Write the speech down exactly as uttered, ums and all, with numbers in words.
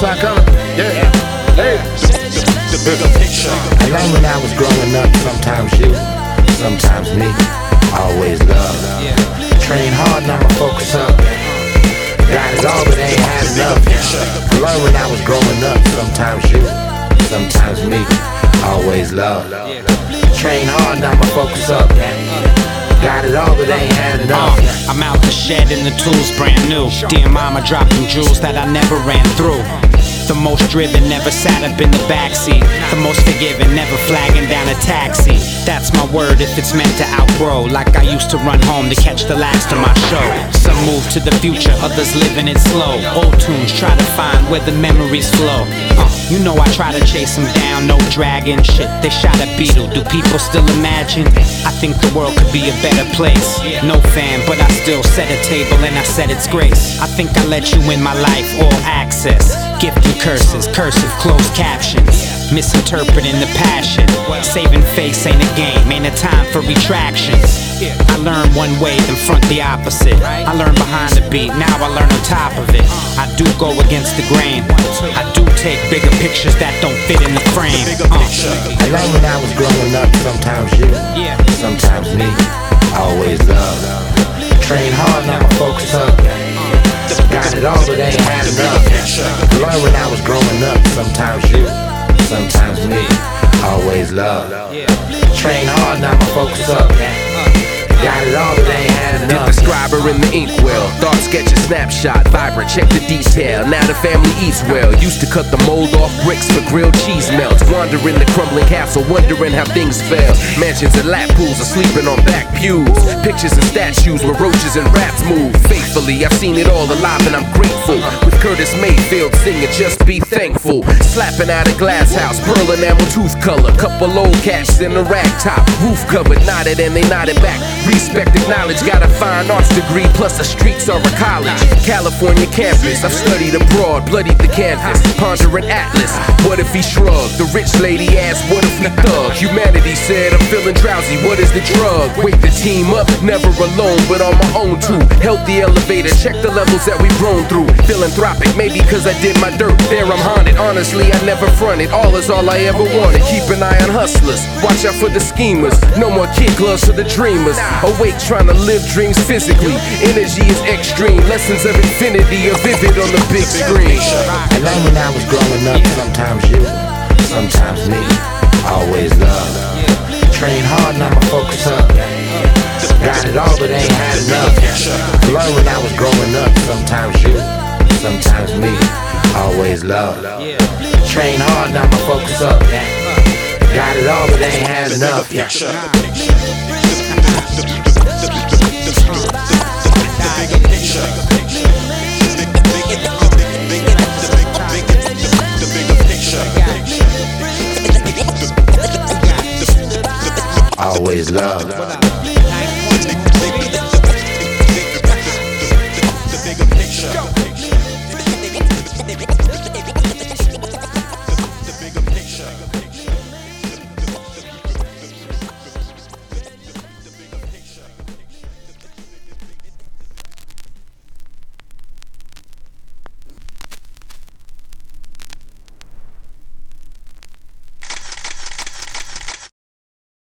time coming. Yeah. Hey. I learned when I was growing up, sometimes you, sometimes me, always love. Train hard, now my focus up. Got it all, but ain't had enough. I learned when I was growing up, sometimes you, sometimes me, always love. Train hard, now my focus up. Got it all, but ain't had enough. uh, I'm out the shed and the tools brand new. Dear mama dropping jewels that I never ran through. The most driven, never sat up in the backseat. The most forgiving, never flagging down a taxi. That's my word if it's meant to outgrow. Like I used to run home to catch the last of my show. Some move to the future, others living it slow. Old tunes try to find where the memories flow. uh, You know I try to chase them down, no dragging. Shit, they shot a Beetle, do people still imagine? I think the world could be a better place. No fan, but I still set a table and I set its grace. I think I let you in my life, all access. Gift and curses, cursive, closed captions. Misinterpreting the passion. Saving face ain't a game, ain't a time for retractions. I learn one way, then front the opposite. I learn behind the beat, now I learn on top of it. I do go against the grain. I do take bigger pictures that don't fit in the frame. uh. I learned when I was growing up, sometimes you, sometimes me, always love. Train hard, now my focus up. Got it all, but ain't had enough. I learned when I was growing up, sometimes you, sometimes me, always love. Train hard, now my focus up. Got it all, but ain't had enough. Dip the scriber in the inkwell. Thought sketch a snapshot, vibrant, check the detail. Now the family eats well. Used to cut the mold off bricks for grilled cheese melts. Wandering the crumbling castle, wondering how things fell. Mansions and lap pools are sleeping on back pews. Pictures and statues where roaches and rats move. Faithfully, I've seen it all alive and I'm grateful. With Curtis Mayfield singing Just Be Thankful. Slapping out a glass house, pearl enamel tooth color. Couple old cats in a rag top, roof covered, nodded and they nodded back. Respect, acknowledge, got a fine arts degree, plus the streets are a college. California campus, I've studied abroad, bloodied the canvas, pondering Atlas. What if he shrugged? The rich lady asked, what if we thug? Humanity said, I'm feeling drowsy, what is the drug? Wake the team up, never alone, but on my own too. Held the elevator, check the levels that we've grown through. Philanthropic, maybe cause I did my dirt, there I'm haunted. Honestly, I never fronted, all is all I ever wanted. Keep an eye on hustlers, watch out for the schemers. No more kid gloves for the dreamers. Awake trying to live dreams physically. Energy is extreme, lessons of infinity are vivid on the big screen. I learned when I was growing up, sometimes you, sometimes me, always love. Train hard, now my focus up. Got it all, but ain't had enough. I learned when I was growing up, sometimes you, sometimes me, always love. Train hard, now my focus up. Got it all, but ain't had enough. Always love. The bigger picture.